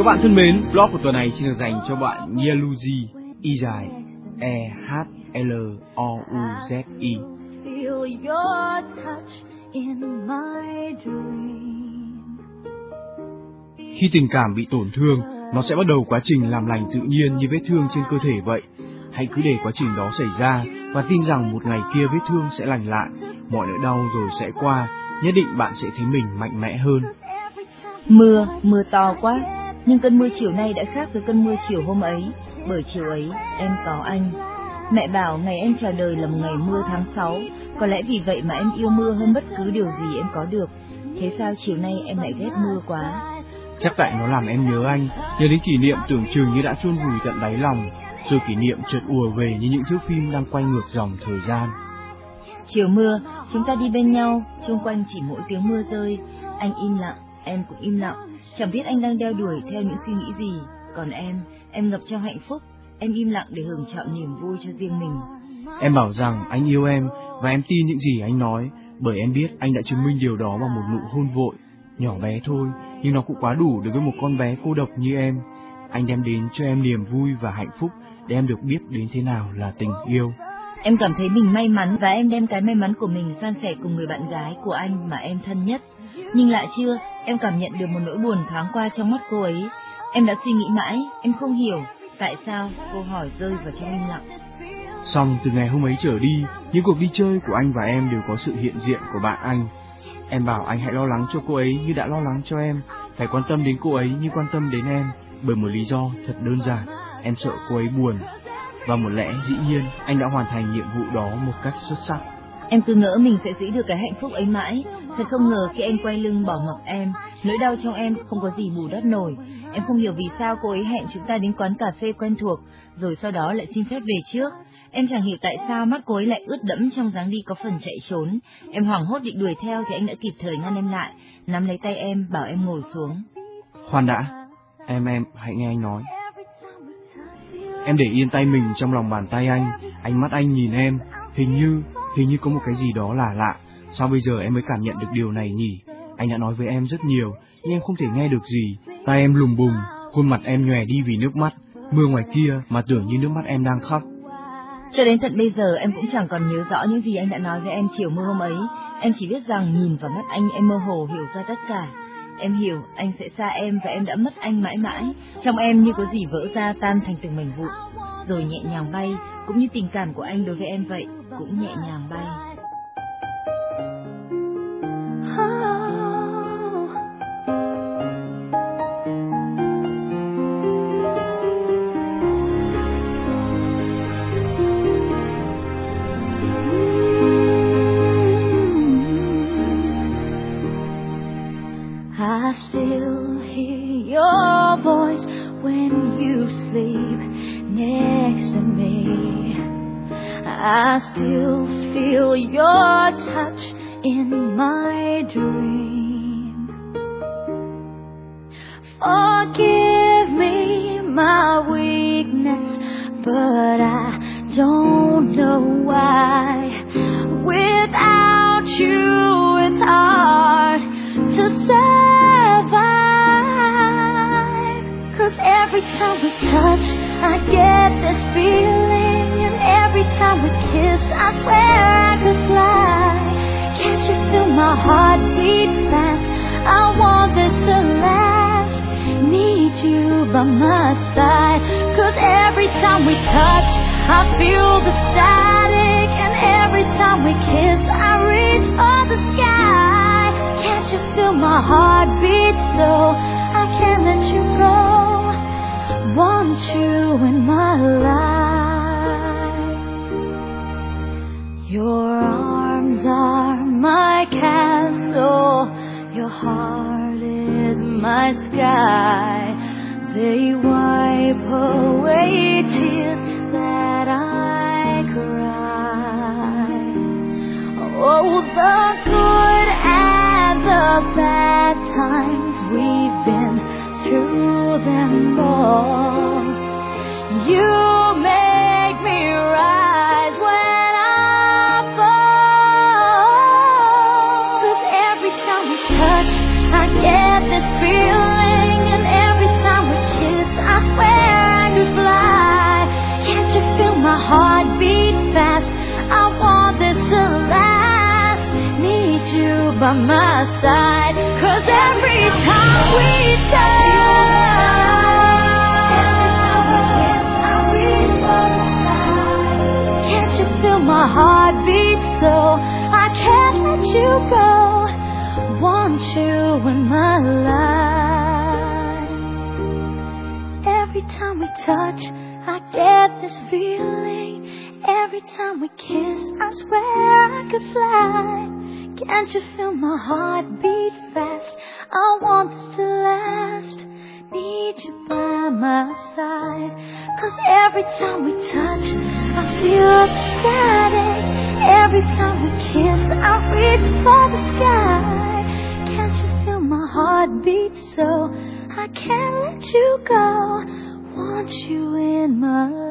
Các bạn thân mến, blog của tuần này xin được dành cho bạn Yeluzi, y dài EHLOUZI. Khi tình cảm bị tổn thương, nó sẽ bắt đầu quá trình làm lành tự nhiên như vết thương trên cơ thể vậy. Hãy cứ để quá trình đó xảy ra và tin rằng một ngày kia vết thương sẽ lành lại, mọi nỗi đau rồi sẽ qua, nhất định bạn sẽ thấy mình mạnh mẽ hơn. Mưa to quá, nhưng cơn mưa chiều nay đã khác với cơn mưa chiều hôm ấy, bởi chiều ấy em có anh. Mẹ bảo ngày em chào đời là một ngày mưa tháng 6, có lẽ vì vậy mà em yêu mưa hơn bất cứ điều gì em có được. Thế sao chiều nay em lại ghét mưa quá? Chắc tại nó làm em nhớ anh, nhớ đến kỷ niệm tưởng chừng như đã chôn vùi tận đáy lòng, rồi kỷ niệm chợt ùa về như những thước phim đang quay ngược dòng thời gian. Chiều mưa, chúng ta đi bên nhau, xung quanh chỉ mỗi tiếng mưa rơi, anh im lặng, em cũng im lặng, chẳng biết anh đang đeo đuổi theo những suy nghĩ gì, còn em ngập trong hạnh phúc, em im lặng để hưởng trọn niềm vui cho riêng mình. Em bảo rằng anh yêu em và em tin những gì anh nói, bởi em biết anh đã chứng minh điều đó bằng một nụ hôn vội, nhỏ bé thôi, nhưng nó cũng quá đủ đối với một con bé cô độc như em. Anh đem đến cho em niềm vui và hạnh phúc để em được biết đến thế nào là tình yêu. Em cảm thấy mình may mắn và em đem cái may mắn của mình san sẻ cùng người bạn gái của anh mà em thân nhất. Nhưng lạ chưa, em cảm nhận được một nỗi buồn thoáng qua trong mắt cô ấy. Em đã suy nghĩ mãi, em không hiểu tại sao câu hỏi rơi vào trong im lặng. Xong từ ngày hôm ấy trở đi, những cuộc đi chơi của anh và em đều có sự hiện diện của bạn anh. Em bảo anh hãy lo lắng cho cô ấy như đã lo lắng cho em, phải quan tâm đến cô ấy như quan tâm đến em, bởi một lý do thật đơn giản, em sợ cô ấy buồn. Và một lẽ dĩ nhiên, anh đã hoàn thành nhiệm vụ đó một cách xuất sắc. Em cứ ngỡ mình sẽ giữ được cái hạnh phúc ấy mãi, thật không ngờ khi anh quay lưng bỏ mặc em, nỗi đau trong em không có gì bù đắp nổi. Em không hiểu vì sao cô ấy hẹn chúng ta đến quán cà phê quen thuộc, rồi sau đó lại xin phép về trước. Em chẳng hiểu tại sao mắt cô ấy lại ướt đẫm trong dáng đi có phần chạy trốn. Em hoảng hốt định đuổi theo thì anh đã kịp thời ngăn em lại, nắm lấy tay em bảo em ngồi xuống. Khoan đã, em hãy nghe anh nói. Em để yên tay mình trong lòng bàn tay anh, ánh mắt anh nhìn em, hình như có một cái gì đó là lạ. Sao bây giờ em mới cảm nhận được điều này nhỉ? Anh đã nói với em rất nhiều, nhưng em không thể nghe được gì. Tai em lùng bùng, khuôn mặt em nhòe đi vì nước mắt. Mưa ngoài kia mà tưởng như nước mắt em đang khóc. Cho đến tận bây giờ em cũng chẳng còn nhớ rõ những gì anh đã nói với em chiều mưa hôm ấy. Em chỉ biết rằng nhìn vào mắt anh em mơ hồ hiểu ra tất cả. Em hiểu anh sẽ xa em và em đã mất anh mãi mãi. Trong em như có gì vỡ ra tan thành từng mảnh vụn, rồi nhẹ nhàng bay, cũng như tình cảm của anh đối với em vậy, cũng nhẹ nhàng bay. I still hear your voice when you sleep next to me. I still feel your touch in my dream. Forgive me my weakness, but I don't know why. Without you it's hard to survive. 'Cause every time we touch, I get this feeling, and every time we kiss, I swear I could fly. Can't you feel my heart beat fast? I want this to last. Need you by my side. 'Cause every time we touch, I feel the static, and every time we kiss, I reach for the sky. Can't you feel my heart beat so I can't let you go? Want you in my life. Your arms are my castle, your heart is my sky. They wipe away tears that I cry. Oh, the good and the bad times, we've been through them all. You make me rise when I fall. 'Cause every time we touch, I get this feeling, and every time we side. 'Cause every time we touch, can't you feel my heartbeat? So I can't let you go. Want you in my life. Every time we touch, I get this feeling. Every time we kiss, I swear I could fly. Can't you feel my heart beat fast? I want this to last. Need you by my side. 'Cause every time we touch, I feel ecstatic. Every time we kiss, I reach for the sky. Can't you feel my heart beat? So I can't let you go. Want you in my life.